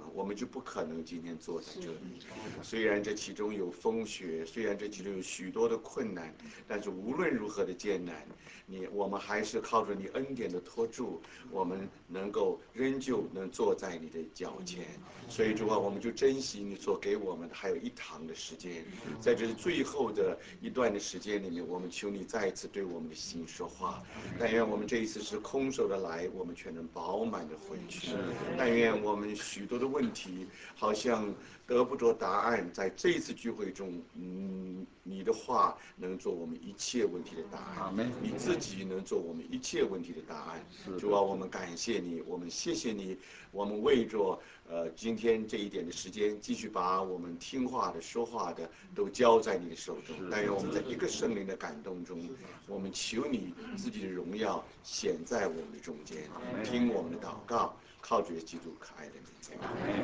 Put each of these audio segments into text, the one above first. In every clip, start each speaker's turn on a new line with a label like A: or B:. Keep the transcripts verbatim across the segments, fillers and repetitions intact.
A: 我们就不可能今天坐在这里。虽然这其中有风雪，虽然这其中有许多的困难，但是无论如何的艰难，你我们还是靠着你恩典的托住，我们能够仍旧能坐在你的脚前。所以主啊，我们就珍惜你所给我们的还有一堂的时间，在这最后的一段的时间里面，我们求你再一次对我们的心说话。但愿我们这一次是空手的来，我们却能饱满的回去。但愿我们许多的问题好像得不着答案，在这一次聚会中，嗯，你的话能做我们一切问题的答案，你自己能做我们一切问题的答案。主啊，我们感谢你，我们谢谢你，我们为着呃今天这一点的时间，继续把我们听话的、说话的都交在你的手中。但愿我们在一个圣灵的感动中，我们求你自己的荣耀显在我们的中间，听我们的祷告，靠主基督可爱的名。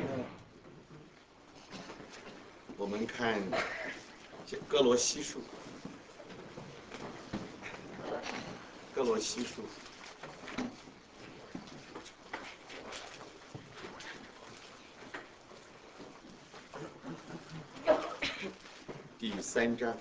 A: 我们看哥罗西书，哥罗西书第三章。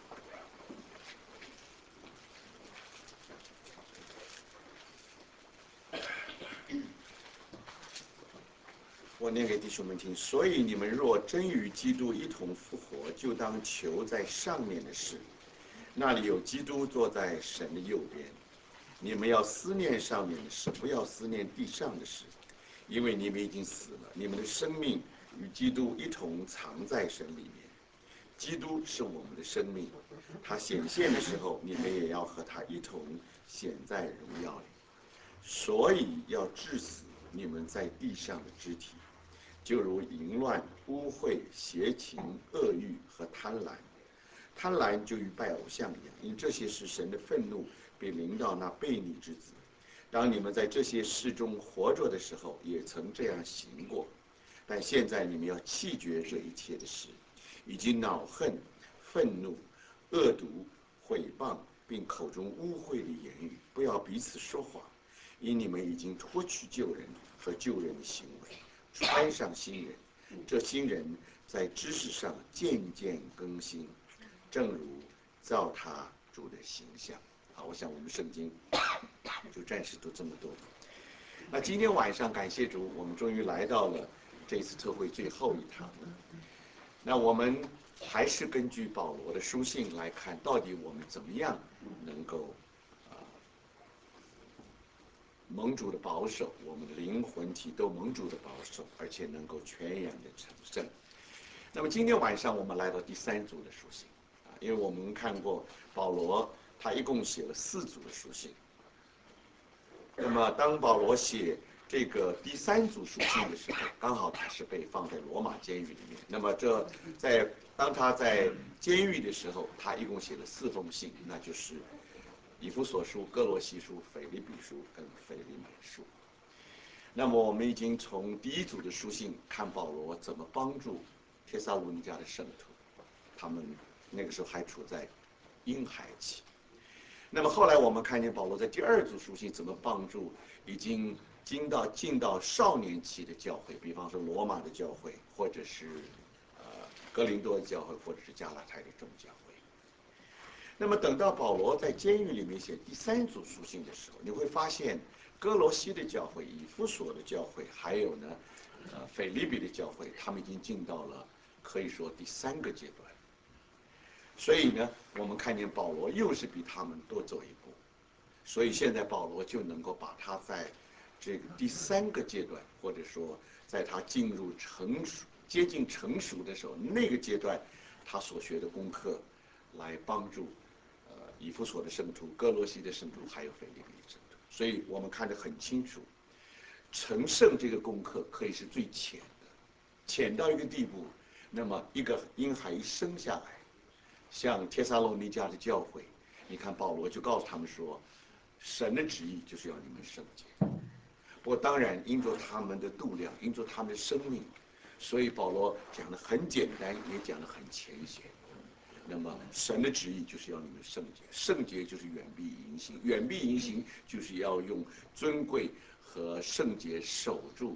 A: 我念给弟兄们听。所以你们若真与基督一同复活，就当求在上面的事，那里有基督坐在神的右边。你们要思念上面的事，不要思念地上的事，因为你们已经死了，你们的生命与基督一同藏在神里面。基督是我们的生命，他显现的时候，你们也要和他一同显在荣耀里。所以要治死你们在地上的肢体，就如淫乱、污秽、邪情、恶欲和贪婪。贪婪就与拜偶像一样，因为这些是神的愤怒被临到那悖逆之子。当你们在这些事中活着的时候，也曾这样行过。但现在你们要弃绝这一切的事，以及恼恨、愤怒、恶毒、毁谤，并口中污秽的言语，不要彼此说谎，因你们已经脱去旧人和旧人的行为，穿上新人。这新人在知识上渐渐更新，正如造他主的形象。好，我想我们圣经就暂时读这么多。那今天晚上感谢主，我们终于来到了这次特会最后一堂。那我们还是根据保罗的书信来看，到底我们怎么样能够啊、呃、蒙主的保守，我们的灵魂体都蒙主的保守，而且能够全然的成圣。那么今天晚上我们来到第三组的书信啊，因为我们看过保罗他一共写了四组的书信。那么当保罗写这个第三组书信的时候，刚好他是被放在罗马监狱里面。那么这在当他在监狱的时候，他一共写了四封信，那就是以弗所书、哥罗西书、腓立比书跟腓利门书。那么我们已经从第一组的书信看保罗怎么帮助帖撒罗尼迦的圣徒，他们那个时候还处在婴孩期。那么后来我们看见保罗在第二组书信怎么帮助已经进到进到少年期的教会，比方说罗马的教会，或者是呃哥林多的教会，或者是加拉太的众教会。那么等到保罗在监狱里面写第三组书信的时候，你会发现哥罗西的教会、以弗所的教会，还有呢呃腓立比的教会，他们已经进到了可以说第三个阶段。所以呢，我们看见保罗又是比他们多走一步，所以现在保罗就能够把他在这个第三个阶段，或者说在他进入成熟、接近成熟的时候，那个阶段他所学的功课，来帮助呃以弗所的圣徒、哥罗西的圣徒，还有腓立比的圣徒。所以我们看得很清楚，成圣这个功课可以是最浅的，浅到一个地步，那么一个婴孩一生下来。像帖撒罗尼迦的教会，你看保罗就告诉他们说，神的旨意就是要你们圣洁。不过当然因着他们的度量，因着他们的生命，所以保罗讲得很简单，也讲得很浅显。那么神的旨意就是要你们圣洁，圣洁就是远避淫行，远避淫行就是要用尊贵和圣洁守住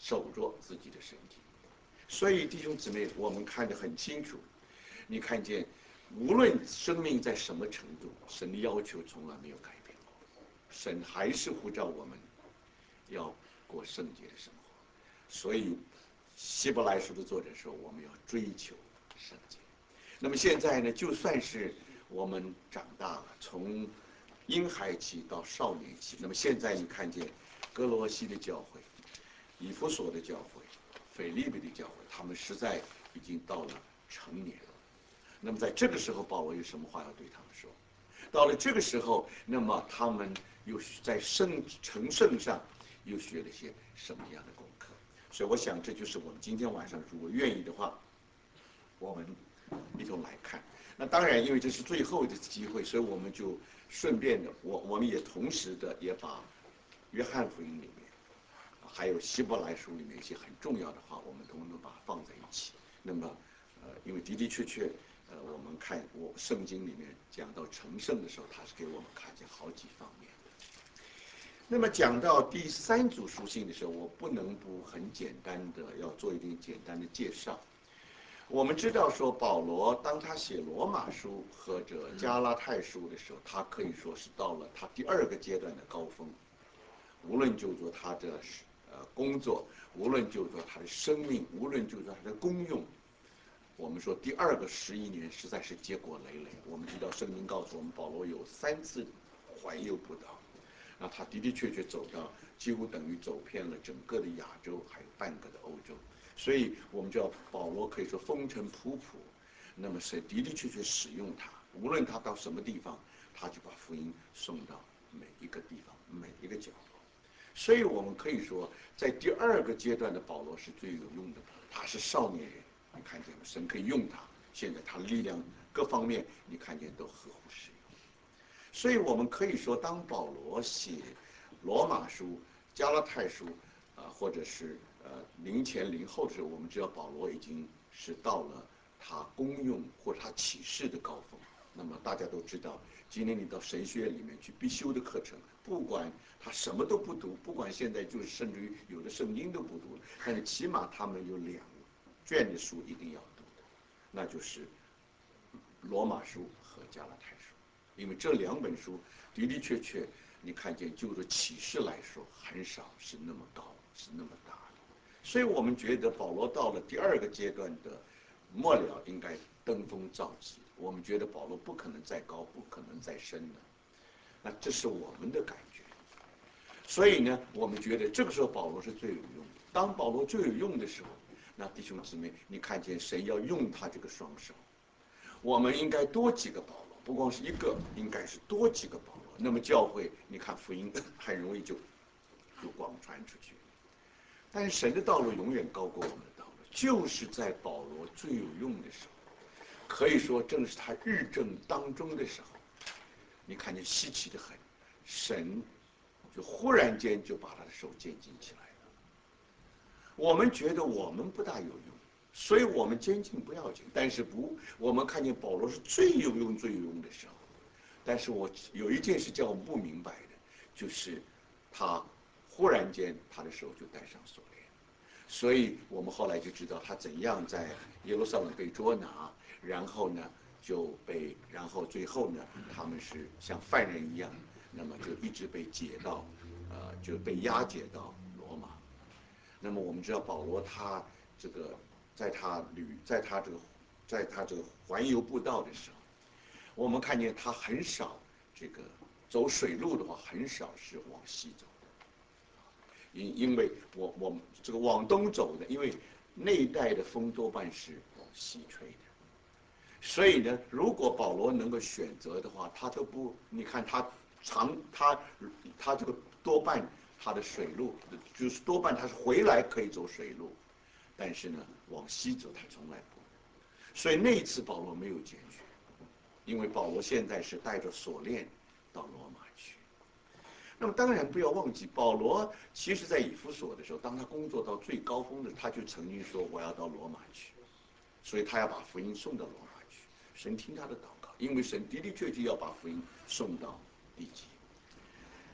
A: 守着自己的身体。所以弟兄姊妹，我们看得很清楚，你看见无论生命在什么程度，神的要求从来没有改变过，神还是呼召我们要过圣洁的生活。所以希伯来书的作者说，我们要追求圣洁。那么现在呢，就算是我们长大了，从婴孩期到少年期，那么现在你看见哥罗西的教会、以弗所的教会、腓立比的教会，他们实在已经到了成年。那么在这个时候，保罗有什么话要对他们说？到了这个时候，那么他们又在圣成圣上又学了些什么样的功课？所以我想，这就是我们今天晚上如果愿意的话，我们一同来看。那当然，因为这是最后的机会，所以我们就顺便的，我我们也同时的也把约翰福音里面，还有希伯来书里面一些很重要的话，我们统统把它放在一起。那么，呃，因为的的确确，呃，我们看我圣经里面讲到成圣的时候，它是给我们看见好几方面。那么讲到第三组属性的时候，我不能不很简单的要做一点简单的介绍。我们知道说，保罗当他写罗马书或者加拉太书的时候，他可以说是到了他第二个阶段的高峰。无论就做他的呃工作，无论就做他的生命，无论就做他的功用，我们说第二个十一年实在是结果累累。我们知道圣经告诉我们，保罗有三次环游布道，那他的的确确走到几乎等于走遍了整个的亚洲，还有半个的欧洲。所以我们知道保罗可以说风尘仆仆，那么神的的确确使用他，无论他到什么地方，他就把福音送到每一个地方，每一个角落。所以我们可以说，在第二个阶段的保罗是最有用的，他是少年人，你看见了，神可以用他，现在他力量各方面你看见都合乎适用。所以我们可以说，当保罗写罗马书、加拉太书，啊、呃，或者是呃零前零后的时候，我们知道保罗已经是到了他功用或者他启示的高峰。那么大家都知道，今天你到神学院里面去必修的课程，不管他什么都不读，不管现在就是甚至于有的圣经都不读了，但是起码他们有两卷的书一定要读的，那就是罗马书和加拉太书。因为这两本书的的确确，你看见就着启示来说，很少是那么高，是那么大的。所以我们觉得保罗到了第二个阶段的末了，应该登峰造极。我们觉得保罗不可能再高，不可能再深了。那这是我们的感觉。所以呢，我们觉得这个时候保罗是最有用的。当保罗最有用的时候，那弟兄姊妹，你看见神要用他这个双手，我们应该多几个保罗。不光是一个，应该是多几个保罗。那么教会，你看福音很容易就就广传出去。但是神的道路永远高过我们的道路，就是在保罗最有用的时候，可以说正是他日正当中的时候，你看见稀奇的很，神就忽然间就把他的手监禁起来了。我们觉得我们不大有用。所以我们监禁不要紧，但是不，我们看见保罗是最有用、最有用的时候。但是我有一件事叫我们不明白的，就是他忽然间他的手就戴上锁链，所以我们后来就知道他怎样在耶路撒冷被捉拿，然后呢就被，然后最后呢他们是像犯人一样，那么就一直被解到，呃，就被押解到罗马。那么我们知道保罗他这个。在他旅，在他这个，在他这个环游布道的时候，我们看见他很少这个走水路的话，很少是往西走的。因因为我我们这个往东走的，因为那一带的风多半是往西吹的，所以呢，如果保罗能够选择的话，他都不，你看他长他他这个多半他的水路，就是多半他是回来可以走水路。但是呢，往西走他从来不，所以那一次保罗没有检举，因为保罗现在是带着锁链到罗马去。那么当然不要忘记，保罗其实在以弗所的时候，当他工作到最高峰的，他就曾经说我要到罗马去，所以他要把福音送到罗马去。神听他的祷告，因为神的的确确要把福音送到地极。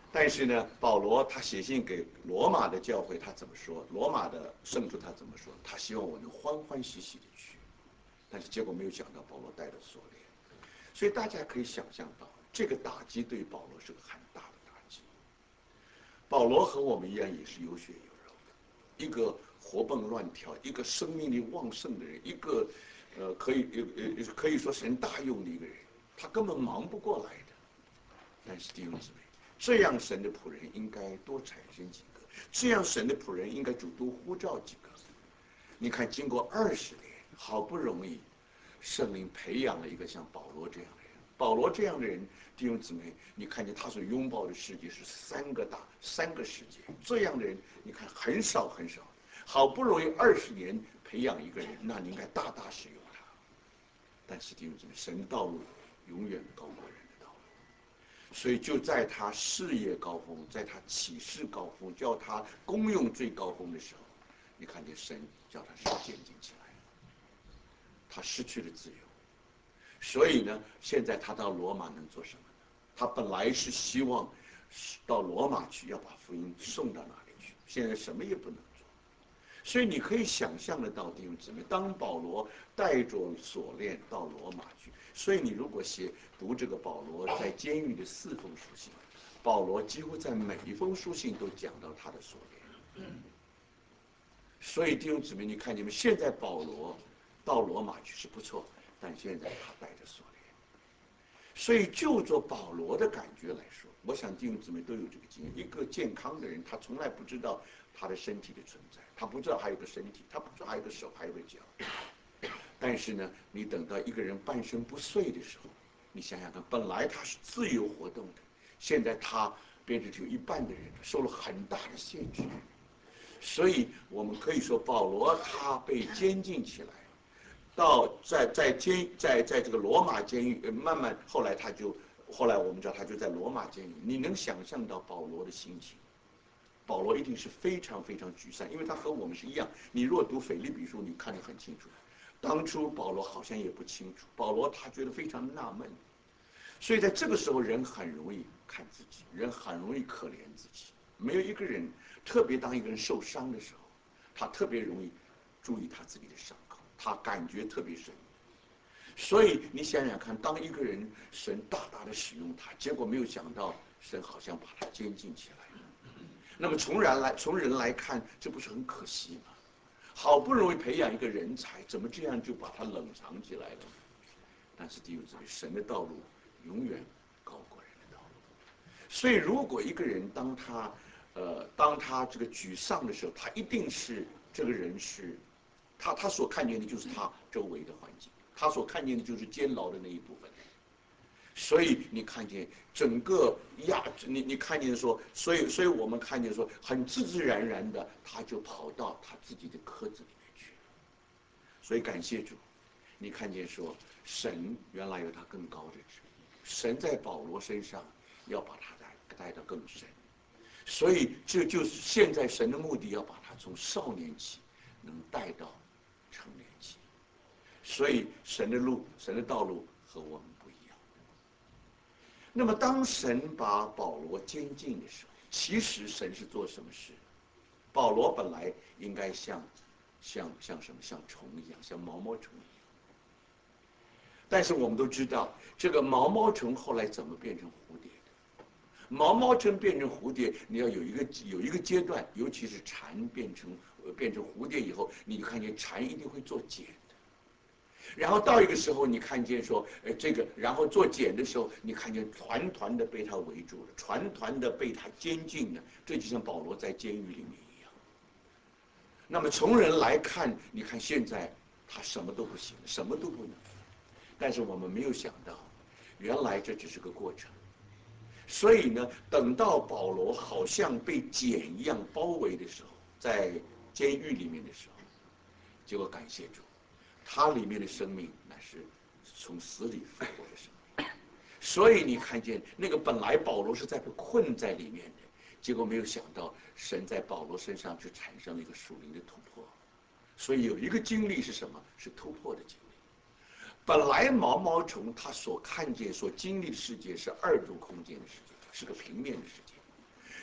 A: 但是呢，保罗他写信给罗马的教会，他怎么说？罗马的圣徒他怎么说？他希望我能欢欢喜喜的去，但是结果没有想到保罗带着锁链，所以大家可以想象到，这个打击对保罗是个很大的打击。保罗和我们一样也是有血有肉的，一个活蹦乱跳，一个生命力旺盛的人，一个呃可以呃可以说神大用的一个人，他根本忙不过来的。但是弟兄姊妹，这样神的仆人应该多产生几个，这样神的仆人应该主动呼召几个。你看，经过二十年，好不容易圣灵培养了一个像保罗这样的人。保罗这样的人，弟兄姊妹，你看见他所拥抱的世界是三个大三个世界，这样的人你看很少很少。好不容易二十年培养一个人，那你应该大大使用他。但是弟兄姊妹，神的道路永远高过人的道路。所以就在他事业高峰，在他启示高峰，叫他功用最高峰的时候，你看见神叫他是渐进起来了，他失去了自由。所以呢，现在他到罗马能做什么呢？他本来是希望到罗马去，要把福音送到那里去，现在什么也不能做。所以你可以想象得到，弟兄姊妹，当保罗带着锁链到罗马去，所以你如果写读这个保罗在监狱的四封书信，保罗几乎在每一封书信都讲到他的锁链。所以弟兄姊妹，你看你们现在保罗到罗马去是不错，但现在他带着锁链。所以就着保罗的感觉来说，我想弟兄姊妹都有这个经验。一个健康的人，他从来不知道他的身体的存在，他不知道还有个身体，他不知道还有个手，还有个脚。但是呢，你等到一个人半身不遂的时候，你想想看，本来他是自由活动的，现在他变成只有一半的人，受了很大的限制。所以我们可以说，保罗他被监禁起来，到在在监在在这个罗马监狱，慢慢后来他就后来我们知道他就在罗马监狱。你能想象到保罗的心情？保罗一定是非常非常沮丧，因为他和我们是一样。你若读腓立比书，你看得很清楚。当初保罗好像也不清楚，保罗他觉得非常纳闷。所以在这个时候，人很容易看自己，人很容易可怜自己。没有一个人，特别当一个人受伤的时候，他特别容易注意他自己的伤口，他感觉特别深。所以你想想看，当一个人神大大的使用他，结果没有想到神好像把他监禁起来。那么从人来从人来看，这不是很可惜吗？好不容易培养一个人才，怎么这样就把他冷藏起来了？但是弟兄姊妹，神的道路永远高过人的道路。所以如果一个人当他呃当他这个沮丧的时候，他一定是这个人是他他所看见的就是他周围的环境，他所看见的就是监牢的那一部分。所以你看见整个亚，你你看见说，所以所以我们看见说，很自自然然的，他就跑到他自己的壳子里面去了。所以感谢主，你看见说，神原来有他更高的旨意，神在保罗身上要把他带带得更深。所以这就是现在神的目的，要把他从少年期能带到成年期。所以神的路，神的道路和我们不一样。那么当神把保罗监禁的时候，其实神是做什么事？保罗本来应该像像像什么，像虫一样，像毛毛虫一样。但是我们都知道，这个毛毛虫后来怎么变成蝴蝶的？毛毛虫变成蝴蝶，你要有一个有一个阶段，尤其是蝉变成呃变成蝴蝶以后，你看见蝉一定会做茧。然后到一个时候，你看见说，呃，这个，然后做茧的时候，你看见团团的被他围住了，团团的被他监禁了，这就像保罗在监狱里面一样。那么从人来看，你看现在他什么都不行，什么都不能。但是我们没有想到，原来这只是个过程。所以呢，等到保罗好像被茧一样包围的时候，在监狱里面的时候，结果感谢主。他里面的生命乃是从死里复活的生命，所以你看见那个本来保罗是在被困在里面的，结果没有想到神在保罗身上就产生了一个属灵的突破。所以有一个经历是什么？是突破的经历。本来毛毛虫它所看见、所经历的世界是二度空间的世界，是个平面的世界。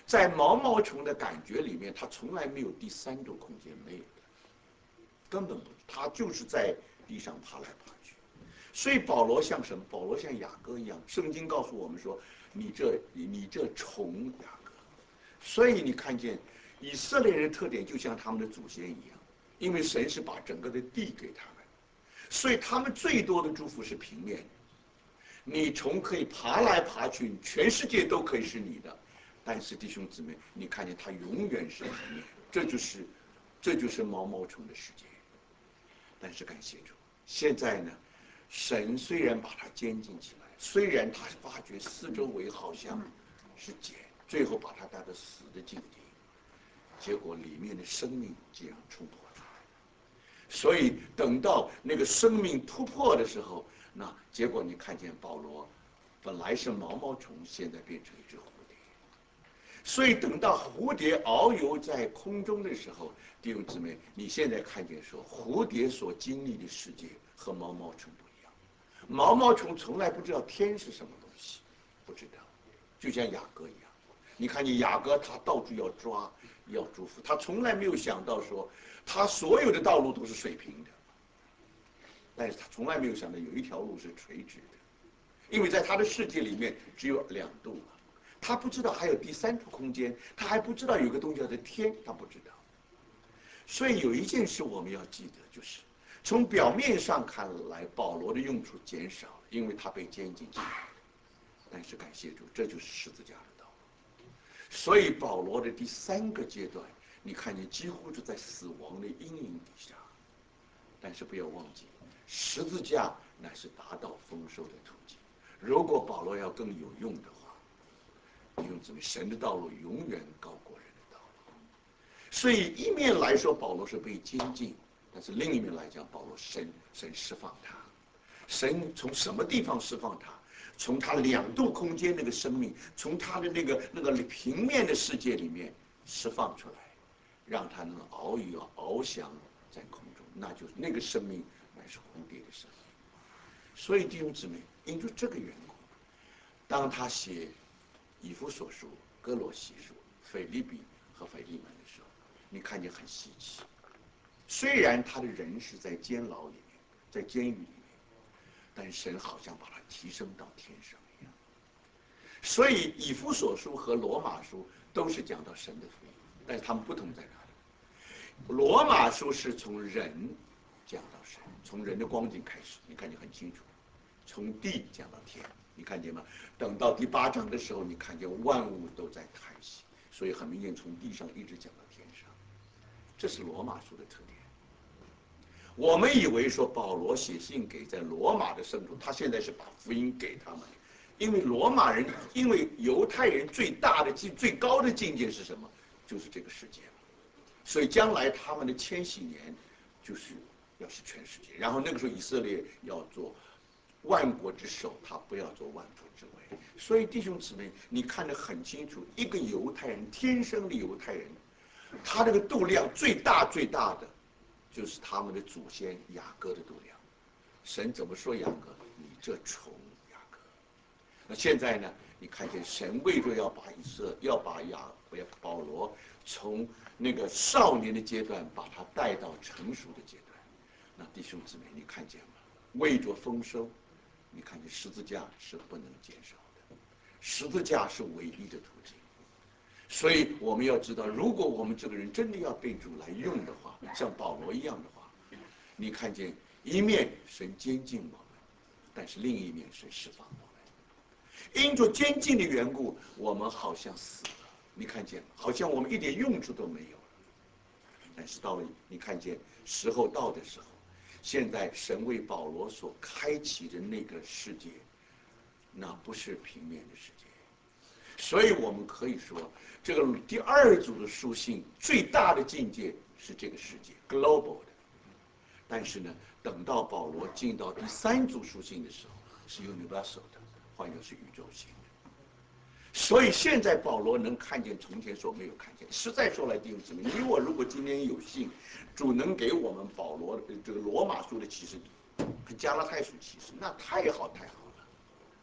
A: 在毛毛虫的感觉里面，它从来没有第三度空间，没有的，根本不，它就是在地上爬来爬去。所以保罗像什么？保罗像雅各一样，圣经告诉我们说，你这你这虫雅各。所以你看见以色列人的特点就像他们的祖先一样，因为神是把整个的地给他们，所以他们最多的祝福是平面的。你虫可以爬来爬去，全世界都可以是你的，但是弟兄姊妹，你看见它永远是平面，这就是这就是毛毛虫的世界。但是感谢主，现在呢，神虽然把它监禁起来，虽然他发觉四周围好像是茧，最后把它带到死的境地，结果里面的生命竟然冲破出来。所以等到那个生命突破的时候，那结果你看见保罗本来是毛毛虫，现在变成一只蝴蝶。所以等到蝴蝶遨游在空中的时候，弟兄姊妹，你现在看见说，蝴蝶所经历的世界和毛毛虫不一样。毛毛虫从来不知道天是什么东西，不知道，就像雅各一样。你看见雅各，他到处要抓，要祝福，他从来没有想到说，他所有的道路都是水平的，但是他从来没有想到有一条路是垂直的，因为在他的世界里面只有两度嘛，他不知道还有第三度空间，他还不知道有个东西叫做天，他不知道。所以有一件事我们要记得，就是从表面上看来，保罗的用处减少了，因为他被监禁起来。但是感谢主，这就是十字架的道路。所以保罗的第三个阶段，你看见几乎是在死亡的阴影底下。但是不要忘记，十字架乃是达到丰收的途径。如果保罗要更有用的话，弟兄姊妹，神的道路永远高过人的道路。所以一面来说，保罗是被监禁，但是另一面来讲，保罗神神释放他。神从什么地方释放他？从他两度空间那个生命，从他的那个那个平面的世界里面释放出来，让他能翱一翱翔在空中，那就是那个生命乃是蝴蝶的生命。所以弟兄姊妹，因着这个缘故，当他写以弗所书、哥罗西书、腓立比和腓利门的时候，你看见很稀奇。虽然他的人是在监牢里面，在监狱里面，但神好像把他提升到天上一样。所以以弗所书和罗马书都是讲到神的福音，但是他们不同在哪里？罗马书是从人讲到神，从人的光景开始，你看见很清楚，从地讲到天，你看见吗？等到第八章的时候，你看见万物都在叹息，所以很明显从地上一直讲到天上，这是罗马书的特点。我们以为说保罗写信给在罗马的圣徒，他现在是把福音给他们，因为罗马人，因为犹太人最大的境最高的境界是什么？就是这个世界，所以将来他们的千禧年就是要是全世界，然后那个时候以色列要做万国之首，他不要做万国之尾。所以弟兄姊妹，你看得很清楚，一个犹太人，天生的犹太人，他这个度量最大最大的就是他们的祖先雅各的度量。神怎么说雅各？你这虫雅各。那现在呢？你看见神为着要把以色要把雅保罗从那个少年的阶段把他带到成熟的阶段。那弟兄姊妹，你看见吗？为着丰收，你看见十字架是不能减少的，十字架是唯一的途径。所以我们要知道，如果我们这个人真的要被主来用的话，像保罗一样的话，你看见一面神监禁我们，但是另一面神释放我们。因着监禁的缘故，我们好像死了，你看见吗？好像我们一点用处都没有了。但是到了你看见时候到的时候，现在神为保罗所开启的那个世界，那不是平面的世界。所以我们可以说，这个第二组的书信最大的境界是这个世界 global 的。但是呢，等到保罗进到第三组书信的时候，是 universal 的，换作是宇宙性的。所以现在保罗能看见从前所没有看见。实在说来，弟兄姊妹，你我如果今天有幸，主能给我们保罗的这个罗马书的启示，加拉太书启示，那太好太好了。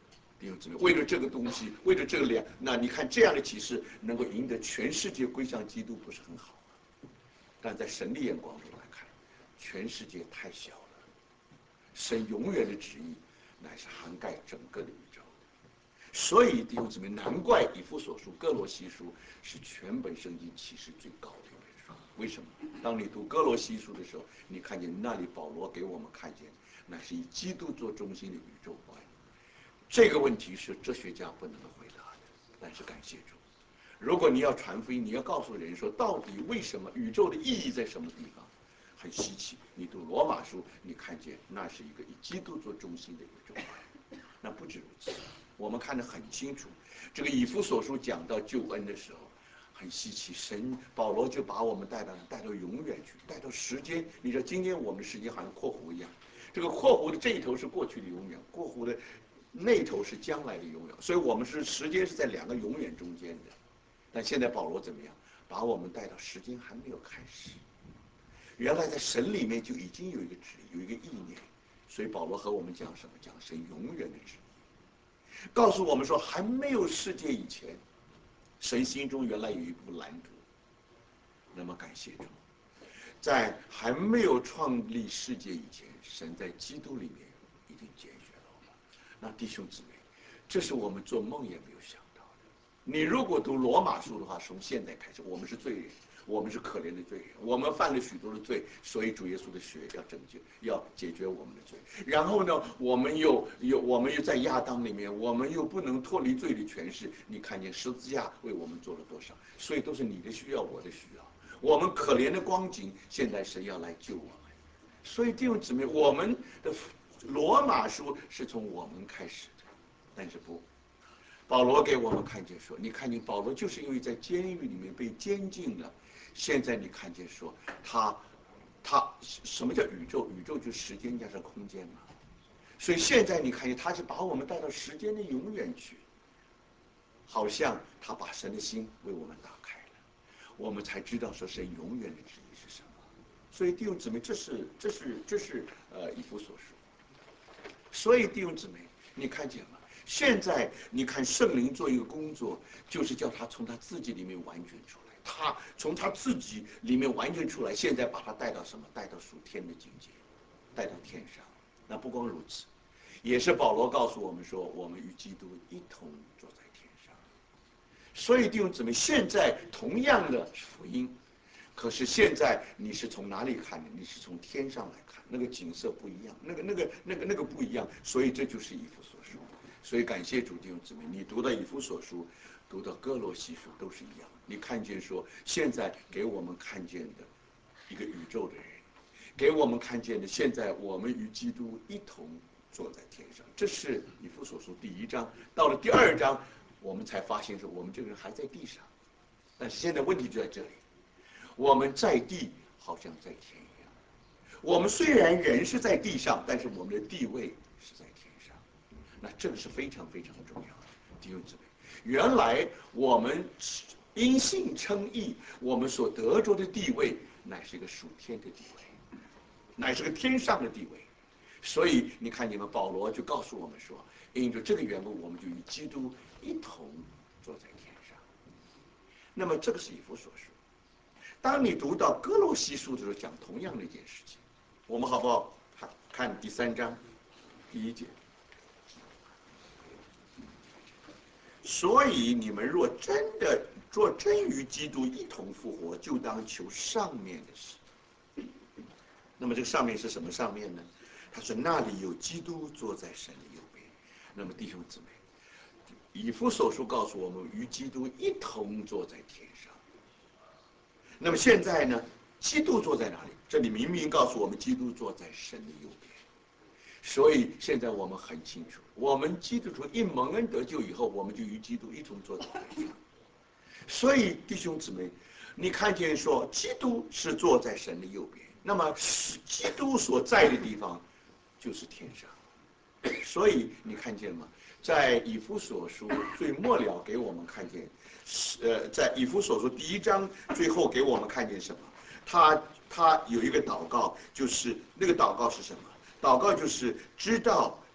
A: 弟兄姊妹，为了这个东西，为了这个两，那你看这样的启示能够赢得全世界归向基督，不是很好吗？但在神的眼光中来看，全世界太小了，神永远的旨意乃是涵盖整个的宇宙。所以弟兄姊妹，难怪以弗所书、哥罗西书是全本圣经启示最高的一本书。为什么？当你读哥罗西书的时候，你看见那里保罗给我们看见，那是以基督做中心的宇宙观。这个问题是哲学家不能回答的，但是感谢主，如果你要传福音，你要告诉人说，到底为什么宇宙的意义在什么地方，很稀奇。你读罗马书，你看见那是一个以基督做中心的宇宙观。那不止如此，我们看得很清楚，这个以弗所书讲到救恩的时候，很稀奇，神保罗就把我们带到带到永远去，带到时间。你知道，今天我们的时间好像括弧一样，这个括弧的这一头是过去的永远，括弧的那头是将来的永远，所以我们是时间是在两个永远中间的。但现在保罗怎么样？把我们带到时间还没有开始，原来在神里面就已经有一个旨意，有一个意念。所以保罗和我们讲什么？讲神永远的旨意，告诉我们说，还没有世界以前，神心中原来有一部蓝图。那么感谢主，在还没有创立世界以前，神在基督里面已经拣选了我们。那弟兄姊妹，这是我们做梦也没有想到的。你如果读罗马书的话，从现在开始，我们是罪人，我们是可怜的罪人，我们犯了许多的罪，所以主耶稣的血要拯救，要解决我们的罪。然后呢，我们又又我们又在亚当里面，我们又不能脱离罪的权势。你看见十字架为我们做了多少？所以都是你的需要，我的需要。我们可怜的光景，现在神要来救我们。所以弟兄姊妹，我们的罗马书是从我们开始的，但是不。保罗给我们看见说，你看见保罗就是因为在监狱里面被监禁了，现在你看见说他他什么叫宇宙？宇宙就是时间加上空间嘛。所以现在你看见他是把我们带到时间的永远去，好像他把神的心为我们打开了，我们才知道说神永远的旨意是什么。所以弟兄姊妹，这是这是这是呃以弗所书。所以弟兄姊妹，你看见吗？现在你看圣灵做一个工作，就是叫他从他自己里面完全出来，他从他自己里面完全出来，现在把他带到什么？带到属天的境界，带到天上。那不光如此，也是保罗告诉我们说，我们与基督一同坐在天上。所以弟兄姊妹，现在同样的福音，可是现在你是从哪里看的？你是从天上来看，那个景色不一样，那个那个那个那个不一样。所以这就是以弗所书。所以感谢主弟兄姊妹，你读到以弗所书，读到哥罗西书都是一样。你看见说，现在给我们看见的一个宇宙的人，给我们看见的，现在我们与基督一同坐在天上。这是以弗所书第一章。到了第二章，我们才发现说，我们这个人还在地上。但是现在问题就在这里，我们在地好像在天一样。我们虽然人是在地上，但是我们的地位是在天上。那这个是非常非常重要的，弟兄姊妹。原来我们因信称义，我们所得着的地位，乃是一个属天的地位，乃是个天上的地位。所以你看见吗？保罗就告诉我们说，因着这个缘故，我们就与基督一同坐在天上。那么这个是以弗所书。当你读到哥罗西书的时候，讲同样的一件事情。我们好不好看看第三章第一节？所以你们若真的若真与基督一同复活，就当求上面的事。那么这个上面是什么上面呢？他说那里有基督坐在神的右边。那么弟兄姊妹，以弗所书告诉我们，与基督一同坐在天上。那么现在呢，基督坐在哪里？这里明明告诉我们，基督坐在神的右边。所以现在我们很清楚，我们基督徒一蒙恩得救以后，我们就与基督一同坐在天上。所以弟兄姊妹，你看见说，基督是坐在神的右边，那么基督所在的地方就是天上。所以你看见吗？在以弗所书最末了给我们看见，呃，在以弗所书第一章最后给我们看见什么？他他有一个祷告，就是那个祷告是什么？祷告就是知道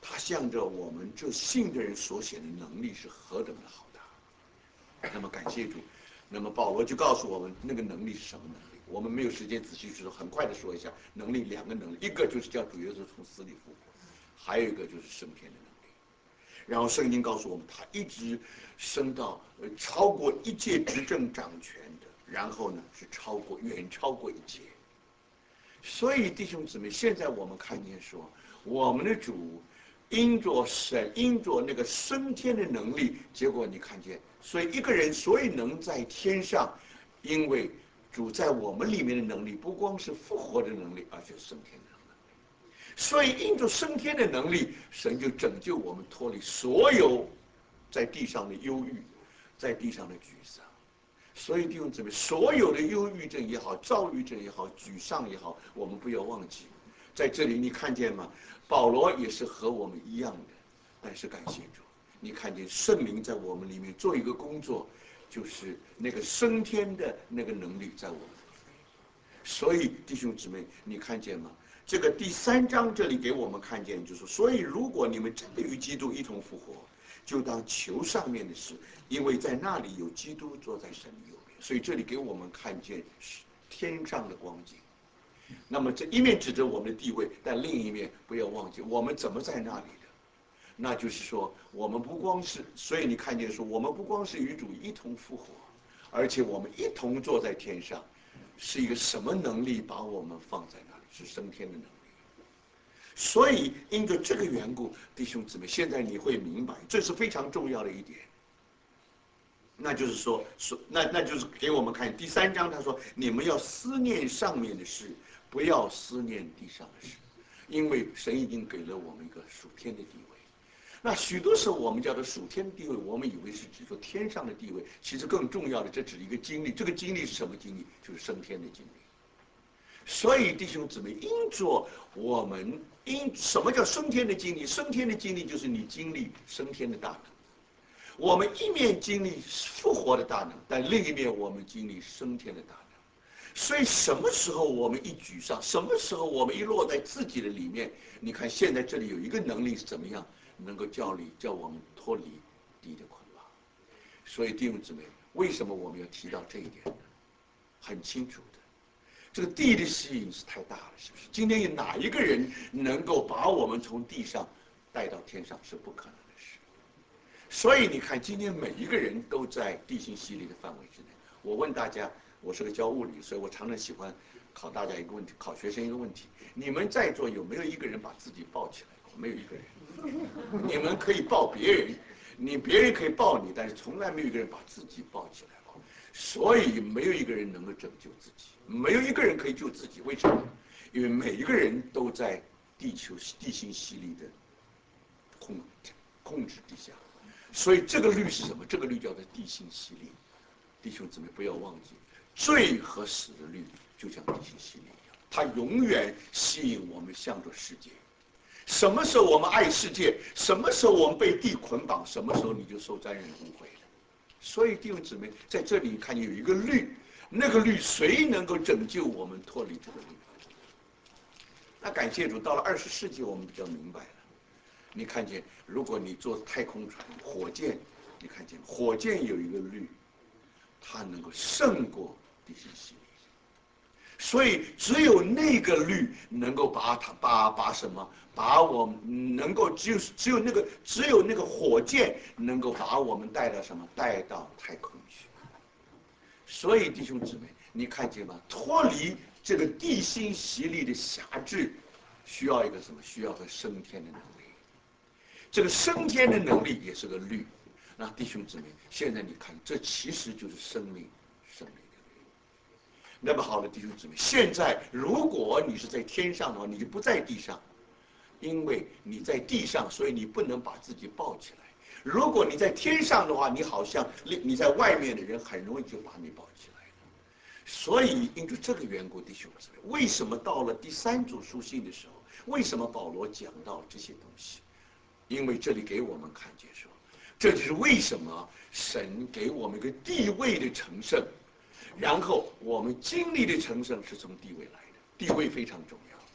A: 他向着我们这信的人所显的能力是何等的好大。那么感谢主，那么保罗就告诉我们那个能力是什么能力。我们没有时间仔细去说，很快的说一下能力，两个能力，一个就是叫主耶稣从死里复活，还有一个就是升天的能力。然后圣经告诉我们，他一直升到呃超过一切执政掌权的，然后呢是超过远超过一切。所以弟兄姊妹，现在我们看见说，我们的主因着神因着那个升天的能力，结果你看见，所以一个人所以能在天上，因为主在我们里面的能力，不光是复活的能力，而且升天的能力。所以因着升天的能力，神就拯救我们脱离所有在地上的忧郁，在地上的沮丧。所以弟兄姊妹，所有的忧郁症也好，躁郁症也好，沮丧也好，我们不要忘记，在这里你看见吗？保罗也是和我们一样的，但是感谢主，你看见圣灵在我们里面做一个工作，就是那个升天的那个能力在我们里面。所以弟兄姊妹，你看见吗？这个第三章这里给我们看见，就是所以如果你们真的与基督一同复活，就当求上面的事，因为在那里有基督坐在神的右边。所以这里给我们看见天上的光景。那么这一面指着我们的地位，但另一面不要忘记我们怎么在那里的。那就是说，我们不光是，所以你看见说，我们不光是与主一同复活，而且我们一同坐在天上，是一个什么能力把我们放在那里？是升天的能力。所以因着这个缘故，弟兄姊妹，现在你会明白，这是非常重要的一点。那就是说，说那那就是给我们看第三章，他说：“你们要思念上面的事，不要思念地上的事，因为神已经给了我们一个属天的地位。”那许多时候我们叫做属天地位，我们以为是指说天上的地位，其实更重要的，这只是一个经历。这个经历是什么经历？就是升天的经历。所以弟兄姊妹，因着我们因什么叫升天的经历？升天的经历就是你经历升天的大能。我们一面经历复活的大能，但另一面我们经历升天的大能。所以什么时候我们一沮丧，什么时候我们一落在自己的里面，你看现在这里有一个能力是怎么样能够叫你叫我们脱离地的捆绑。所以弟兄姊妹，为什么我们要提到这一点呢？很清楚的，这个地的吸引是太大了，是不是？今天有哪一个人能够把我们从地上带到天上，是不可能的事。所以你看，今天每一个人都在地心吸力的范围之内。我问大家，我是个教物理，所以我常常喜欢考大家一个问题，考学生一个问题：你们在座有没有一个人把自己抱起来过？没有一个人。你们可以抱别人，你别人可以抱你，但是从来没有一个人把自己抱起来过。所以没有一个人能够拯救自己，没有一个人可以救自己。为什么？因为每一个人都在地球地心吸力的控控制底下。所以这个律是什么？这个律叫做地心吸力。弟兄姊妹不要忘记，罪和死的律就像地心吸力一样，它永远吸引我们向着世界。什么时候我们爱世界，什么时候我们被地捆绑，什么时候你就受沾染污秽了。所以弟兄姊妹在这里看有一个律，那个律谁能够拯救我们脱离这个律？那感谢主，到了二十世纪我们比较明白了。你看见，如果你坐太空船、火箭，你看见火箭有一个律，它能够胜过地心吸力。所以只有那个律能够把它把把什么把我们能够只有只有那个只有那个火箭能够把我们带到什么带到太空去。所以弟兄姊妹，你看见吗？脱离这个地心吸力的辖制，需要一个什么？需要个升天的能力。这个升天的能力也是个律。那弟兄姊妹，现在你看，这其实就是生命，生命的律。那么好的弟兄姊妹，现在如果你是在天上的话，你就不在地上，因为你在地上，所以你不能把自己抱起来。如果你在天上的话，你好像你在外面的人很容易就把你抱起来了。所以因着这个缘故，弟兄姊妹，为什么到了第三组书信的时候，为什么保罗讲到这些东西？因为这里给我们看见说，这就是为什么神给我们一个地位的成圣，然后我们经历的成圣是从地位来的，地位非常重要。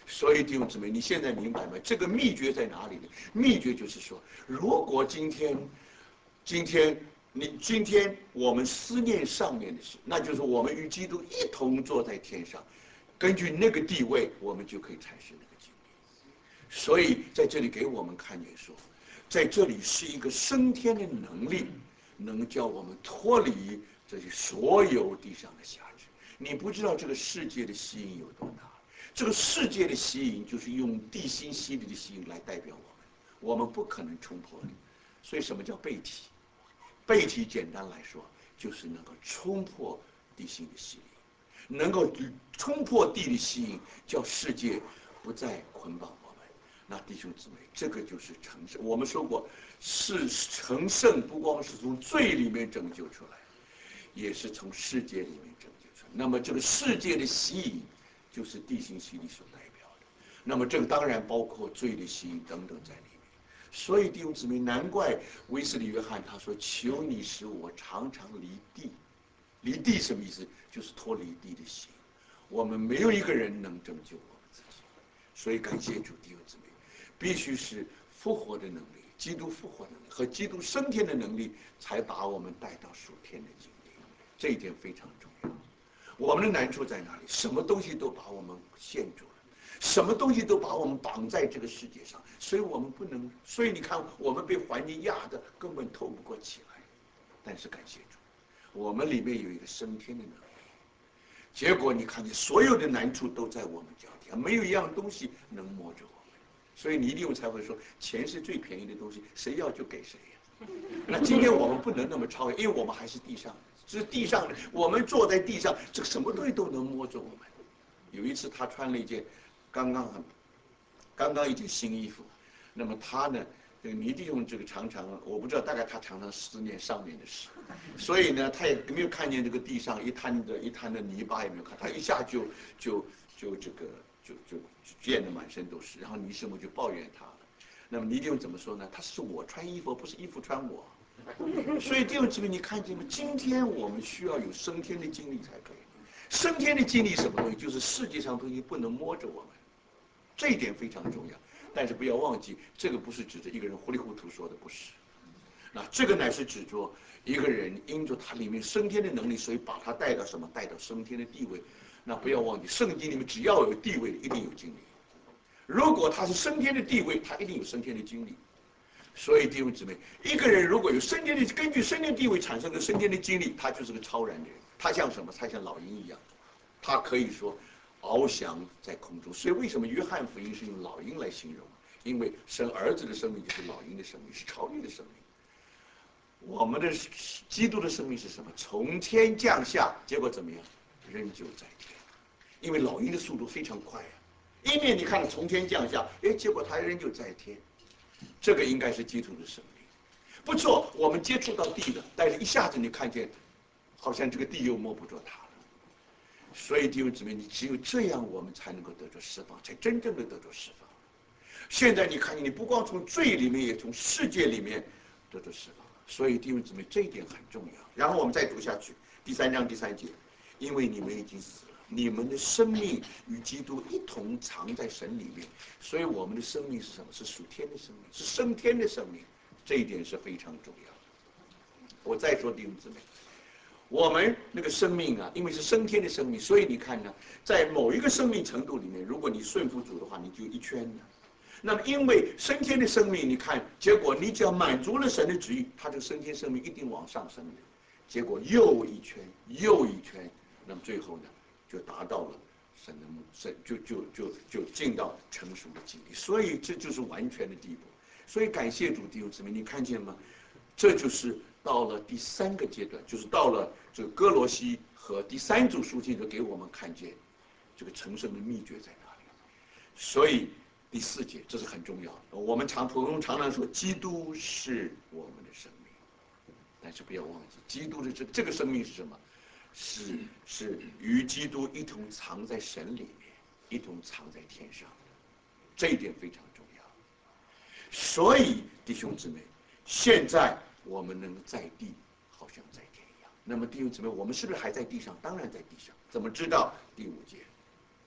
A: 所以弟兄姊妹，你现在明白吗？这个秘诀在哪里呢？秘诀就是说，如果今天，今天你今天我们思念上面的事，那就是我们与基督一同坐在天上，根据那个地位，我们就可以产生那个经历。所以在这里给我们看见说，在这里是一个升天的能力，能叫我们脱离这些所有地上的辖制。你不知道这个世界的吸引有多大。这个世界的吸引就是用地心吸力的吸引来代表我们，我们不可能冲破的。所以什么叫背体？背体简单来说就是能够冲破地心的吸力，能够冲破地的吸引，叫世界不再捆绑我们。那弟兄姊妹，这个就是成圣。我们说过，是成圣不光是从罪里面拯救出来，也是从世界里面拯救出来。那么这个世界的吸引，就是地心吸力所代表的，那么这个当然包括罪的吸引等等在里面。所以弟兄姊妹，难怪威斯理约翰他说：“求你使我常常离地。”离地什么意思？就是脱离地的吸引。我们没有一个人能拯救我们自己，所以感谢主，弟兄姊妹，必须是复活的能力，基督复活的能力和基督升天的能力，才把我们带到属天的境地。这一点非常重要。我们的难处在哪里？什么东西都把我们限住了，什么东西都把我们绑在这个世界上，所以我们不能。所以你看，我们被环境压得根本透不过气来。但是感谢主，我们里面有一个升天的能力。结果你看见所有的难处都在我们脚底下，没有一样东西能摸着我们。所以你一定才会说，钱是最便宜的东西，谁要就给谁呀。那今天我们不能那么超越，因为我们还是地上的。是地上的，我们坐在地上，这个什么东西都能摸着我们。有一次，他穿了一件刚刚很刚刚一件新衣服，那么他呢，这个倪弟兄这个常常，我不知道，大概他常常思念上面的事，所以呢，他也没有看见这个地上一滩的一滩的泥巴，也没有看，他一下就就就这个就就溅得满身都是，然后倪师母就抱怨他了。那么倪弟兄怎么说呢？他是我穿衣服，不是衣服穿我。所以弟兄姊妹，你看见吗？今天我们需要有升天的经历才可以。升天的经历什么东西？就是世界上东西不能摸着我们，这一点非常重要。但是不要忘记，这个不是指着一个人糊里糊涂说的，不是。那这个乃是指着一个人因着他里面升天的能力，所以把他带到什么？带到升天的地位。那不要忘记，圣经里面只要有地位的，一定有经历。如果他是升天的地位，他一定有升天的经历。所以弟兄姊妹，一个人如果有升天的，根据升天地位产生的升天的经历，他就是个超然的人。他像什么？他像老鹰一样，他可以说翱翔在空中。所以为什么约翰福音是用老鹰来形容？因为生儿子的生命就是老鹰的生命，是超越的生命。我们的基督的生命是什么？从天降下，结果怎么样？仍旧在天。因为老鹰的速度非常快啊，一面你看从天降下，哎，结果他仍旧在天。这个应该是基督的生命，不错，我们接触到地了，但是一下子你看见，好像这个地又摸不着它了。所以弟兄姊妹，你只有这样，我们才能够得着释放，才真正的得着释放。现在你看见，你不光从罪里面，也从世界里面得着释放。所以弟兄姊妹，这一点很重要。然后我们再读下去，第三章第三节，因为你们已经死了。你们的生命与基督一同藏在神里面，所以我们的生命是什么？是属天的生命，是升天的生命。这一点是非常重要的。我再说弟兄姊妹，我们那个生命啊，因为是升天的生命，所以你看呢，在某一个生命程度里面，如果你顺服主的话，你就一圈呢。那么因为升天的生命，你看，结果你只要满足了神的旨意，他这个升天生命一定往上升的。结果又一圈又一圈，那么最后呢？就达到了神的神，就就就就进到成熟的境地，所以这就是完全的地步。所以感谢主弟兄姊妹，你看见吗？这就是到了第三个阶段，就是到了这个哥罗西和第三组书信，就给我们看见这个成圣的秘诀在哪里。所以第四节这是很重要的。我们常普通常常说，基督是我们的生命，但是不要忘记，基督的这这个生命是什么？是是与基督一同藏在神里面，一同藏在天上，这一点非常重要。所以弟兄姊妹，现在我们能在地，好像在天一样。那么弟兄姊妹，我们是不是还在地上？当然在地上。怎么知道？第五节，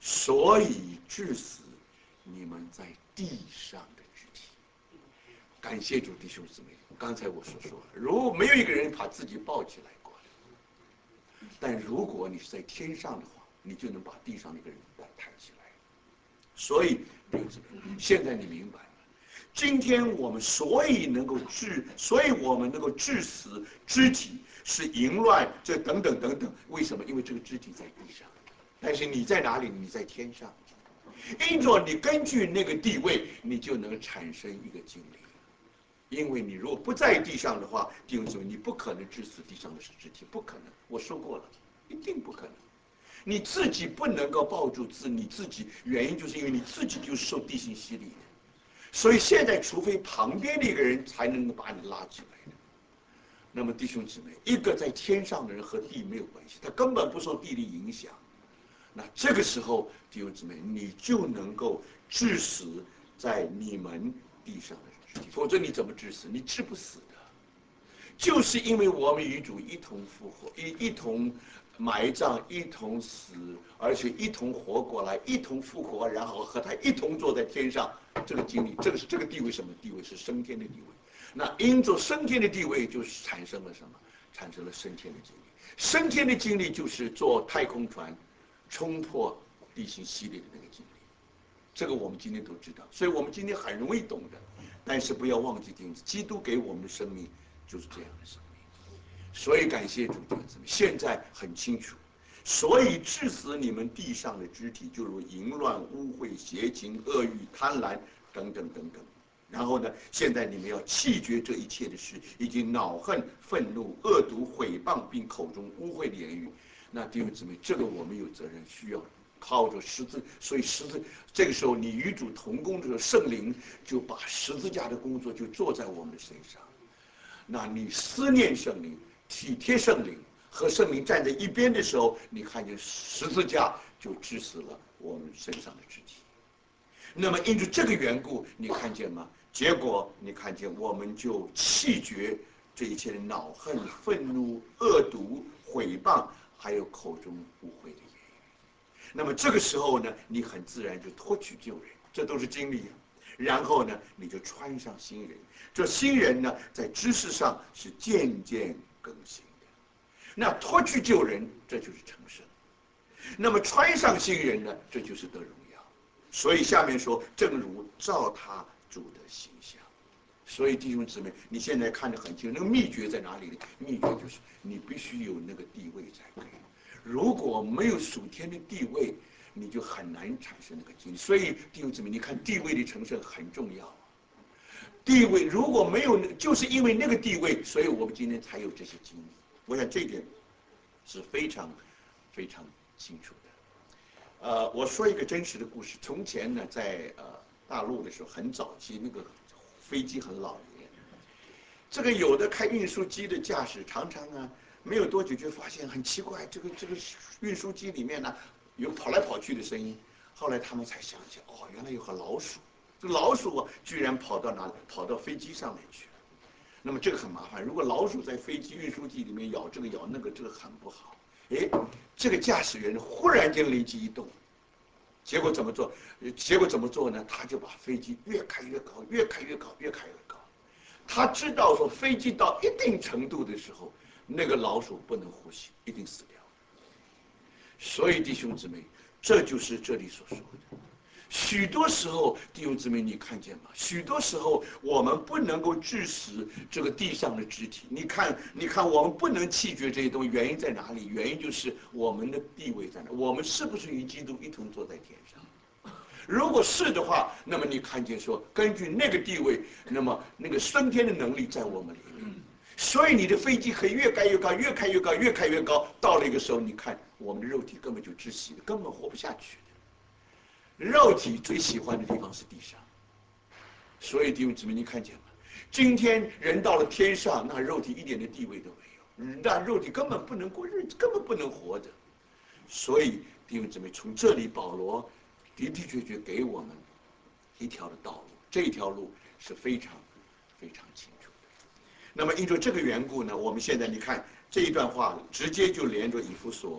A: 所以致死你们在地上的肢体。感谢主，弟兄姊妹，刚才我所说的，如果没有一个人把自己抱起来过的，但如果你是在天上的话，你就能把地上的一个人抬起来。所以弟兄姊妹，现在你明白了，今天我们所以能够治，所以我们能够致死肢体，是淫乱，这等等等等。为什么？因为这个肢体在地上，但是你在哪里？你在天上。因着你根据那个地位，你就能产生一个经历。因为你如果不在地上的话，弟兄姊妹，你不可能致死地上的肢体，不可能。我说过了，一定不可能。你自己不能够抱住自你自己，原因就是因为你自己就是受地心吸力的。所以现在，除非旁边的一个人才能够把你拉起来的。那么弟兄姊妹，一个在天上的人和地没有关系，他根本不受地理影响。那这个时候，弟兄姊妹，你就能够致死在你们地上的肢体，否则你怎么致死？你致不死的。就是因为我们与主一同复活，一一同埋葬，一同死，而且一同活过来，一同复活，然后和他一同坐在天上。这个经历，这个是这个地位，什么地位？是升天的地位。那因着升天的地位，就产生了什么？产生了升天的经历。升天的经历就是坐太空船冲破地心吸力的那个经历。这个我们今天都知道，所以我们今天很容易懂的。但是不要忘记，基督给我们的生命就是这样的生命。所以感谢主，弟兄姊妹，现在很清楚。所以致死你们地上的肢体，就如淫乱、污秽、邪情、恶欲、贪婪等等等等。然后呢，现在你们要弃绝这一切的事，以及恼恨、愤怒、恶毒、毁谤，并口中污秽的言语。那弟兄姊妹，这个我们有责任，需要靠着十字。所以十字这个时候，你与主同工的时候，圣灵就把十字架的工作就做在我们的身上。那你思念圣灵，体贴圣灵，和圣灵站在一边的时候，你看见十字架就致死了我们身上的肢体。那么因着这个缘故，你看见吗？结果你看见我们就弃绝这一切的恼恨、愤怒、恶毒、毁谤，还有口中污秽的言语。那么这个时候呢，你很自然就脱去旧人，这都是经历啊。然后呢，你就穿上新人。这新人呢，在知识上是渐渐更新的。那脱去旧人，这就是成圣。那么穿上新人呢，这就是得荣耀。所以下面说，正如照他主的形象。所以弟兄姊妹，你现在看得很清楚，那个秘诀在哪里呢？秘诀就是你必须有那个地位才可以。如果没有属天的地位，你就很难产生那个经历。所以弟兄姊妹，你看地位的成圣很重要。地位如果没有，就是因为那个地位，所以我们今天才有这些经历。我想这一点是非常非常清楚的。呃，我说一个真实的故事。从前呢，在呃大陆的时候，很早期那个飞机很老年，这个有的开运输机的驾驶常常呢，没有多久就发现很奇怪，这个这个运输机里面呢有跑来跑去的声音。后来他们才想起，哦，原来有个老鼠，这个老鼠啊，居然跑到哪里？跑到飞机上面去了。那么这个很麻烦，如果老鼠在飞机运输机里面咬这个咬那个，这个很不好。哎，这个驾驶员忽然间灵机一动，结果怎么做？结果怎么做呢？他就把飞机越开越高，越开越高，越开越高。他知道说，飞机到一定程度的时候，那个老鼠不能呼吸，一定死掉。所以弟兄姊妹，这就是这里所说的。许多时候，弟兄姊妹，你看见吗？许多时候，我们不能够致死这个地上的肢体。你看，你看，我们不能弃绝这些东西，原因在哪里？原因就是我们的地位在哪？我们是不是与基督一同坐在天上？如果是的话，那么你看见说，根据那个地位，那么那个升天的能力在我们里面。所以你的飞机可以越开越高，越开越高，越开越高。到了一个时候，你看我们的肉体根本就窒息了，根本活不下去。肉体最喜欢的地方是地上，所以弟兄姊妹，你看见吗？今天人到了天上，那肉体一点的地位都没有，那肉体根本不能过日子，根本不能活着。所以弟兄姊妹，从这里保罗的的确确给我们一条的道路，这一条路是非常非常清楚的。那么因着这个缘故呢，我们现在你看这一段话直接就连着以弗所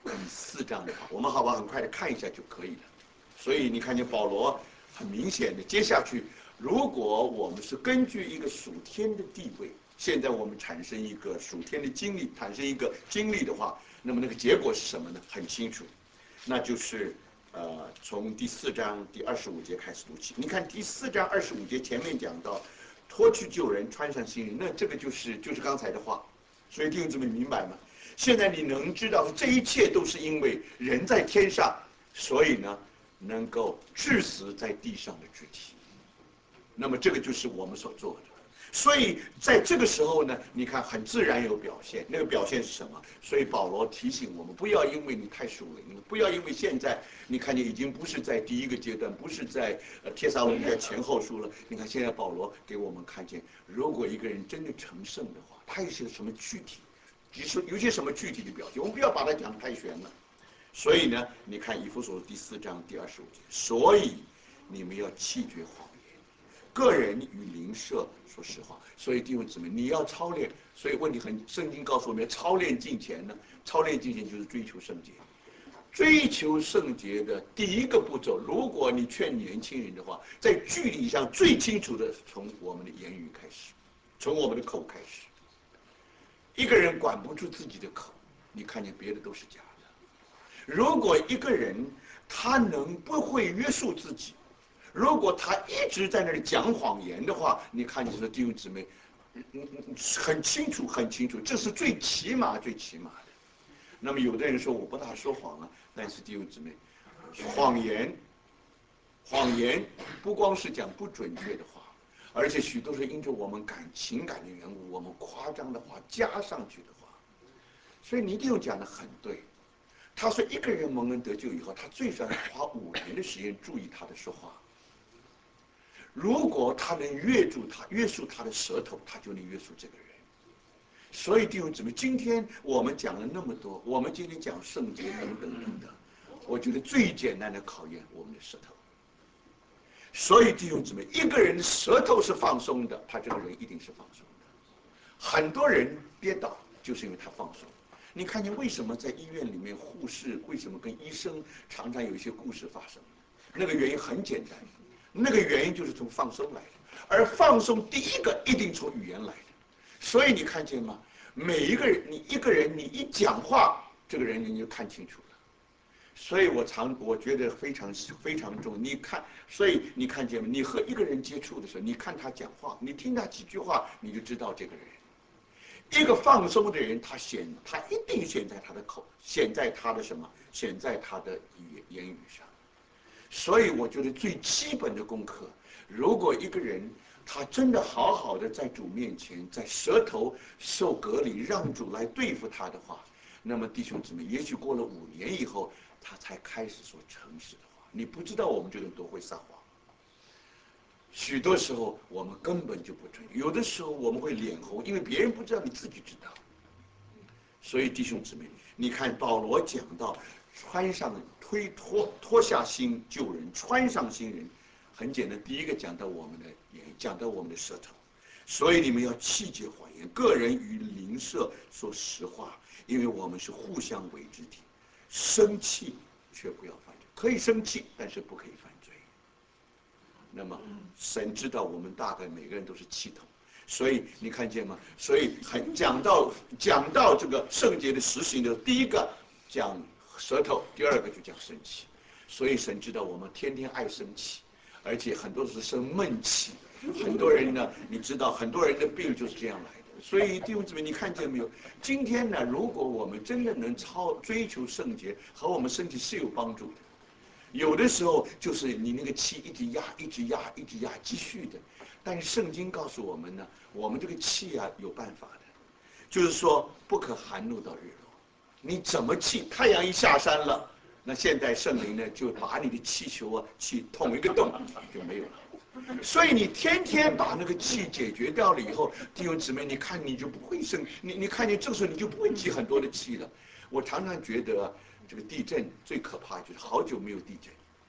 A: 第四章的话，我们好吧，很快的看一下就可以了。所以你看见保罗很明显的，接下去，如果我们是根据一个属天的地位，现在我们产生一个属天的经历，产生一个经历的话，那么那个结果是什么呢？很清楚，那就是呃，从第四章第二十五节开始读起。你看第四章二十五节前面讲到，脱去旧人，穿上新人，那这个就是就是刚才的话。所以弟兄姊妹明白吗？现在你能知道这一切都是因为人在天上，所以呢，能够致死在地上的肢体。那么这个就是我们所做的。所以在这个时候呢，你看很自然有表现，那个表现是什么？所以保罗提醒我们，不要因为你太属灵了，不要因为现在你看见已经不是在第一个阶段，不是在呃帖撒罗尼迦前后书了。你看现在保罗给我们看见，如果一个人真的成圣的话，他有些什么具体，就是有些什么具体的表现，我们不要把它讲太玄了。所以呢，你看以弗所第四章第二十五节，所以你们要弃绝谎言，个人与邻舍说实话。所以弟兄姊妹，你要操练。所以问题很，圣经告诉我们，操练敬虔呢，操练敬虔就是追求圣洁。追求圣洁的第一个步骤，如果你劝年轻人的话，在距离上最清楚的从我们的言语开始，从我们的口开始。一个人管不住自己的口，你看见别的都是假的。如果一个人他能不会约束自己，如果他一直在那里讲谎言的话，你看你说弟兄姊妹，很清楚很清楚，这是最起码最起码的。那么有的人说我不大说谎啊，但是弟兄姊妹，谎言，谎言不光是讲不准确的话，而且许多是因着我们感情感的缘故，我们夸张的话加上去的话。所以你一定要讲得很对。他说一个人蒙恩得救以后，他最少要花五年的时间注意他的说话。如果他能约住他约束他的舌头，他就能约束这个人。所以弟兄姊妹，今天我们讲了那么多，我们今天讲圣洁等等等等，我觉得最简单的考验我们的舌头。所以弟兄姊妹，一个人的舌头是放松的，他这个人一定是放松的。很多人跌倒就是因为他放松。你看见为什么在医院里面护士为什么跟医生常常有一些故事发生？那个原因很简单，那个原因就是从放松来的。而放松第一个一定从语言来的。所以你看见吗？每一个人，你一个人，你一讲话，这个人你就看清楚了。所以我常我觉得非常非常重。你看，所以你看见吗？你和一个人接触的时候，你看他讲话，你听他几句话，你就知道这个人。一个放松的人，他显他一定显在他的口，显在他的什么？显在他的语言语上。所以我觉得最基本的功课，如果一个人他真的好好的在主面前，在舌头受隔离，让主来对付他的话，那么弟兄姊妹，也许过了五年以后，他才开始说诚实的话。你不知道我们这个人多会撒谎。许多时候我们根本就不准，有的时候我们会脸红，因为别人不知道，你自己知道。所以弟兄姊妹，你看保罗讲到穿上推脱脱下新旧人，穿上新人，很简单。第一个讲到我们的言，讲到我们的舌头。所以你们要弃绝谎言，个人与邻舍说实话，因为我们是互相为肢体。生气却不要犯罪，可以生气，但是不可以犯罪。那么神知道我们大概每个人都是气筒，所以你看见吗？所以很讲到讲到这个圣洁的实行的，第一个讲舌头，第二个就讲生气。所以神知道我们天天爱生气，而且很多是生闷气。很多人呢，你知道很多人的病就是这样来的。所以弟兄姊妹，你看见没有？今天呢，如果我们真的能超追求圣洁，和我们身体是有帮助的。有的时候就是你那个气一直压，一直压，一直压，继续的。但是圣经告诉我们呢，我们这个气啊有办法的，就是说不可含怒到日落。你怎么气？太阳一下山了，那现在圣灵呢就把你的气球啊气捅一个洞就没有了。所以你天天把那个气解决掉了以后，弟兄姊妹，你看你就不会生，你你看见这个时候你就不会积很多的气了。我常常觉得这个地震最可怕就是好久没有地震。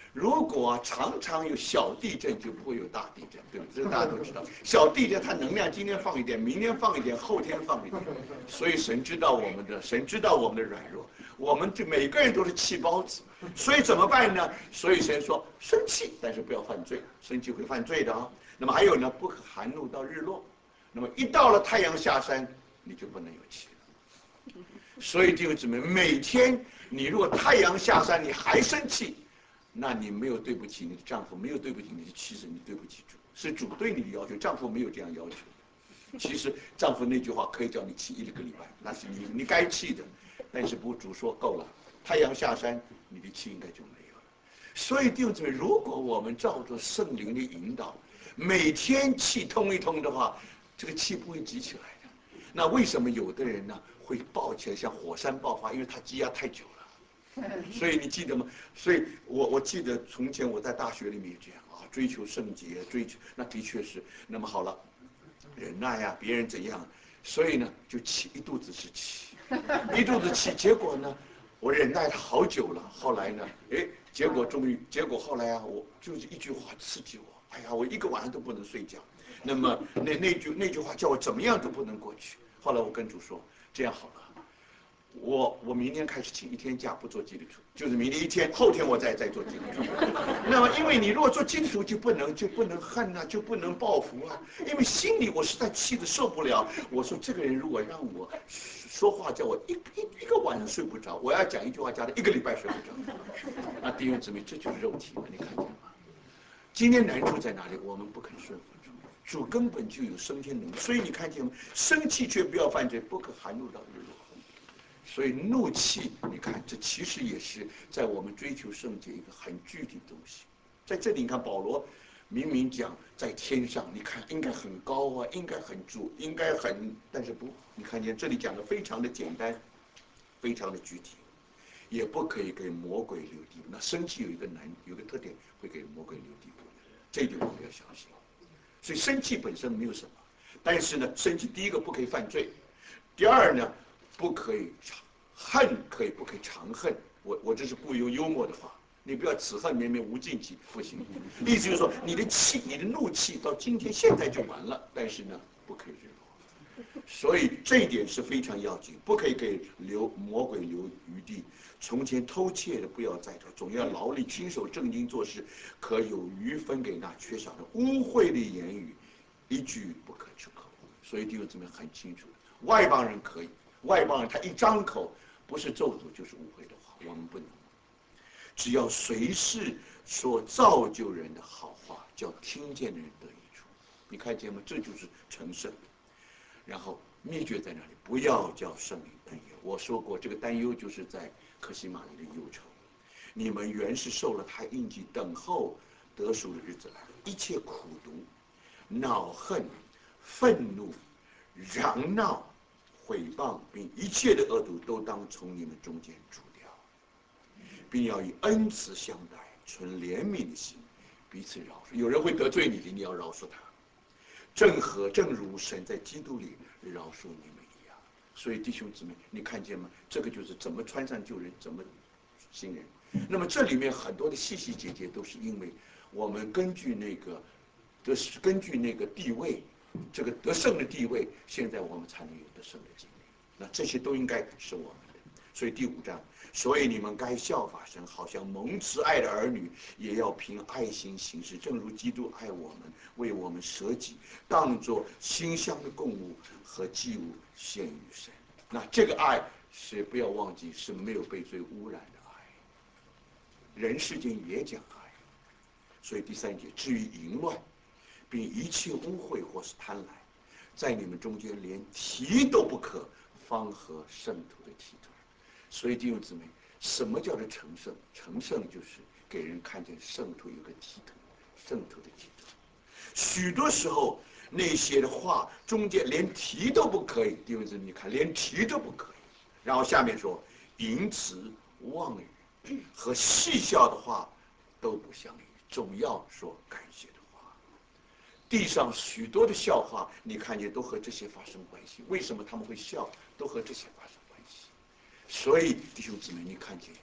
A: 如果常常有小地震，就不会有大地震，对不对？这个大家都知道。小地震它能量今天放一点，明天放一点，后天放一点。所以神知道我们的，神知道我们的软弱，我们就每个人都是气包子。所以怎么办呢？所以神说生气，但是不要犯罪，生气会犯罪的啊。那么还有呢，不可含怒到日落。那么一到了太阳下山，你就不能有气了。所以弟兄姊妹，每天你如果太阳下山你还生气，那你没有对不起你的丈夫，没有对不起你的妻子，你对不起主，是主对你的要求，丈夫没有这样要求。其实丈夫那句话可以叫你气一个礼拜，那是你你该气的，但是不主说够了，太阳下山，你的气应该就没有了。所以弟兄姊妹，如果我们照着圣灵的引导，每天气通一通的话，这个气不会积起来的。那为什么有的人呢会爆起来像火山爆发？因为他积压太久了。所以你记得吗？所以我我记得从前我在大学里面也这样啊，追求圣洁，追求那的确是。那么好了，忍耐呀，别人怎样，所以呢就气一肚子是气，一肚子气。结果呢，我忍耐了好久了，后来呢，哎，结果终于，结果后来啊，我就是一句话刺激我，哎呀，我一个晚上都不能睡觉。那么那那句那句话叫我怎么样都不能过去。后来我跟主说，这样好了。我我明天开始请一天假不做基督徒，就是明天一天，后天我再再做基督徒。那么因为你如果做基督徒就不能就不能恨啊，就不能报复啊，因为心里我实在气得受不了。我说这个人如果让我说话叫我一一一个晚上睡不着，我要讲一句话叫他一个礼拜睡不着。那弟兄姊妹，这就是肉体嘛，你看见吗？今天难处在哪里？我们不肯顺服主，主根本就有升天能力，所以你看见吗？生气却不要犯罪，不可含怒到日落。所以怒气，你看，这其实也是在我们追求圣洁一个很具体的东西。在这里，你看保罗明明讲在天上，你看应该很高啊，应该很主，应该很，但是不，你看见这里讲的非常的简单，非常的具体，也不可以给魔鬼留地。那生气有一个难，有个特点，会给魔鬼留地步，这一点我们要小心。所以生气本身没有什么，但是呢，生气第一个不可以犯罪，第二呢。不可以恨，可以不可以长恨？我我这是不用幽默的话，你不要此恨绵绵无尽期，不行。意思就是说，你的气，你的怒气到今天现在就完了，但是呢，不可以日落。所以这一点是非常要紧，不可以给留魔鬼留余地。从前偷窃的不要再偷，总要劳力亲手正经做事，可有余分给那缺少的。污秽的言语，一句不可出口。所以弟兄姊妹很清楚，外邦人可以。外邦人他一张口，不是咒诅就是污秽的话，我们不能。只要随时说造就人的好话，叫听见的人得益处。你看见吗？这就是成圣。然后秘诀在哪里？不要叫圣灵担忧。我说过，这个担忧就是在可西玛尼的忧愁。你们原是受了他印记，等候得赎的日子来了。一切苦毒、恼恨、愤怒、嚷闹、毁谤并一切的恶毒都当从你们中间除掉，并要以恩慈相待，存怜悯的心，彼此饶恕。有人会得罪你的，你要饶恕他，正和正如神在基督里饶恕你们一样。所以弟兄姊妹，你看见吗？这个就是怎么穿上救人，怎么新人。那么这里面很多的细细节节都是因为我们根据那个的根据那个地位。这个得胜的地位，现在我们才能有得胜的经历。那这些都应该是我们的。所以第五章，所以你们该效法神，好像蒙慈爱的儿女，也要凭爱心行事，正如基督爱我们，为我们舍己，当作馨香的供物和祭物献于神。那这个爱是不要忘记是没有被罪污染的爱。人世间也讲爱，所以第三节，至于淫乱。并一切污秽或是贪婪，在你们中间连提都不可，方合圣徒的体统。所以弟兄姊妹，什么叫做成圣？成圣就是给人看见圣徒有个体统，圣徒的体统。许多时候那些的话中间连提都不可以，弟兄姊妹，你看连提都不可以。然后下面说，淫词妄语和戏笑的话都不相宜，总要说感谢的。地上许多的笑话，你看见都和这些发生关系。为什么他们会笑？都和这些发生关系。所以弟兄姊妹，你看见，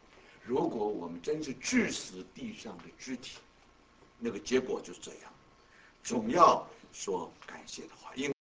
A: 如果我们真是致死地上的肢体，那个结果就是这样，总要说感谢的话，因